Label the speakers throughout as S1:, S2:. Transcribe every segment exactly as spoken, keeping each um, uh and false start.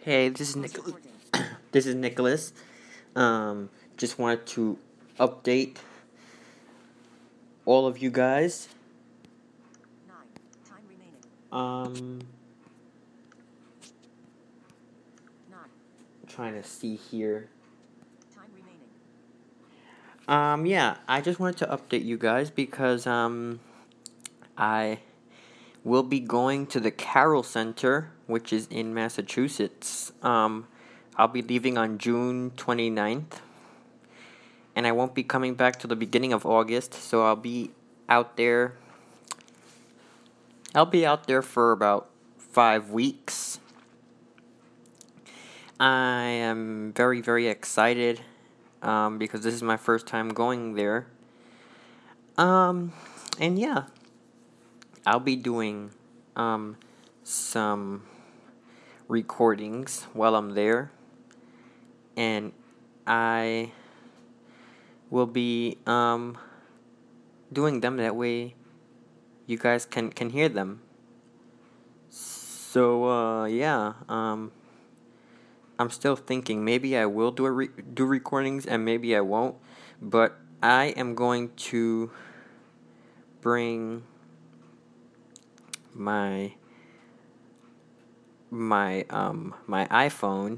S1: Hey, this is Nic- this is Nicholas. Um, just wanted to update all of you guys. Um, trying to see here. Um, yeah, I just wanted to update you guys because um, I will be going to the Carroll Center, which is in Massachusetts. Um, I'll be leaving on June twenty-ninth, and I won't be coming back till the beginning of August, so I'll be out there. I'll be out there for about five weeks. I am very, very excited um, because this is my first time going there. Um, and yeah, I'll be doing um, some recordings while I'm there, and I will be um, doing them that way you guys can, can hear them. So, uh, yeah, um, I'm still thinking maybe I will do a re- do recordings and maybe I won't, but I am going to bring my my um my iPhone,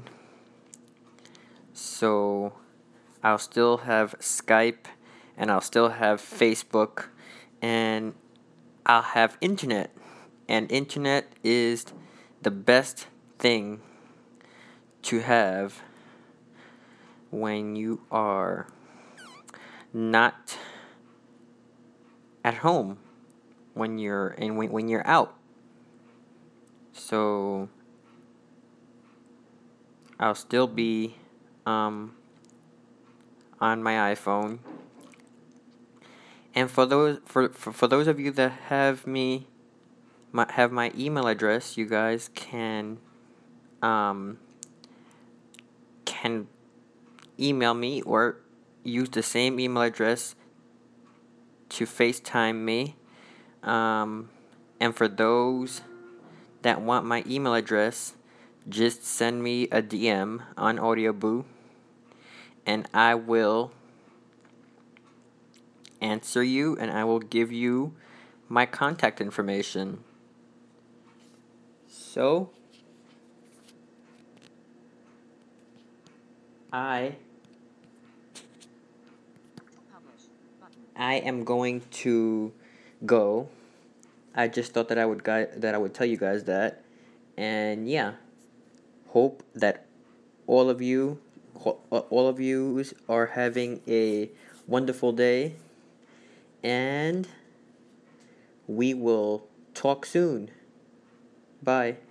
S1: so I'll still have Skype and I'll still have Facebook and I'll have internet, and internet is the best thing to have when you are not at home, when you're and when, when you're out. So I'll still be um, on my iPhone. And for those for, for, for those of you that have me my, have my email address, you guys can um, can email me or use the same email address to FaceTime me. Um, and for those that want my email address, just send me a D M on AudioBoo, and I will answer you and I will give you my contact information. So, I I am going to go. I just thought that I would guy that I would tell you guys that, and yeah, hope that all of you all of you are having a wonderful day, and we will talk soon. Bye.